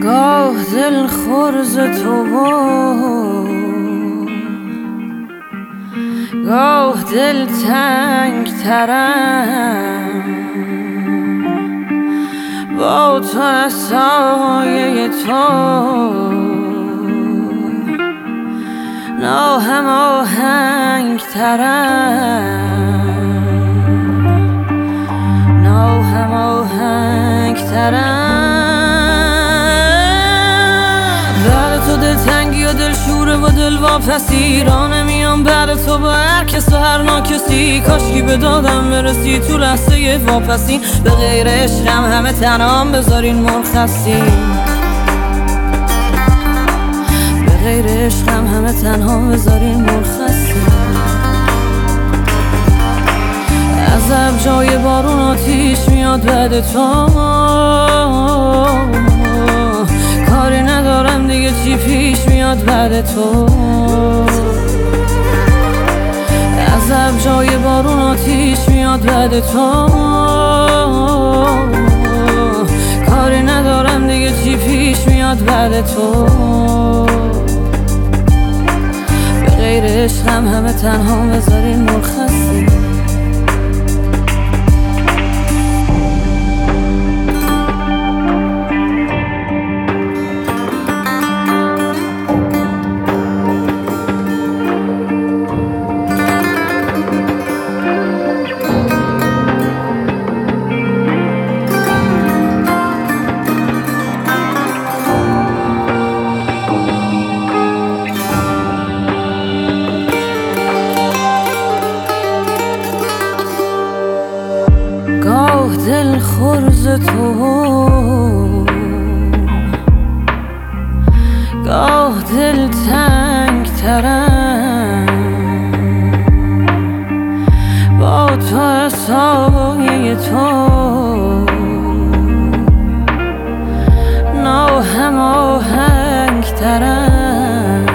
گاه دل خورز تو گاه دل تنگ ترم با تو از سایه تو ناهماهنگ ترم ناهماهنگ ترم بعد تو دل تنگی و دل شوره و دل واپسی را نمیام بعد تو با هر کس و هر ناکسی کاشکی به دادم برسی تو لحظه واپسی به غیر عشقم همه تنهام بذارین مرخصی به غیر عشقم همه تنهام بذارین مرخصی عذب جای بارون آتیش میاد بعد تو کاری ندارم دیگه چی پیش میاد بعد تو عذب جای بارون آتیش میاد بعد تو کاری ندارم دیگه چی پیش میاد بعد تو به غیر عشقم همه تنها بذارین مرخصی گاه دل خورز تو گاه دل تنگ ترم با تو سایه تو ناهماهنگ ترم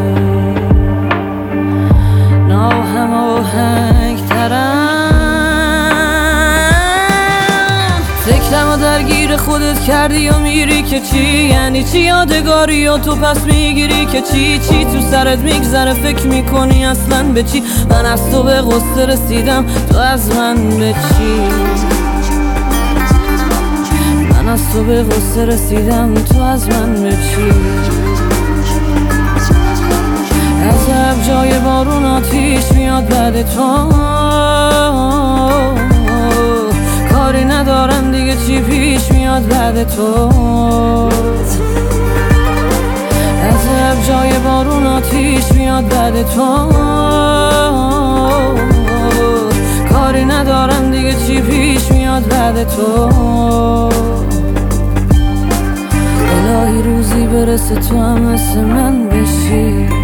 ناهماهنگ ترم فکرم و درگیر خودت کردی و میری که چی یعنی چی یادگاری و تو پس میگیری که چی تو سرت میگذره فکر میکنی اصلا به چی من از تو به غصه رسیدم تو از من به چی من از تو به غصه رسیدم تو از من به چی عذب جای بارون آتیش میاد بعد تو کاری ندارم دیگه چی پیش میاد بعد تو عذب جای بارون آتیش میاد بعد تو کاری ندارم دیگه چی پیش میاد بعد تو الهی روزی برسه تو هم مثل من بشی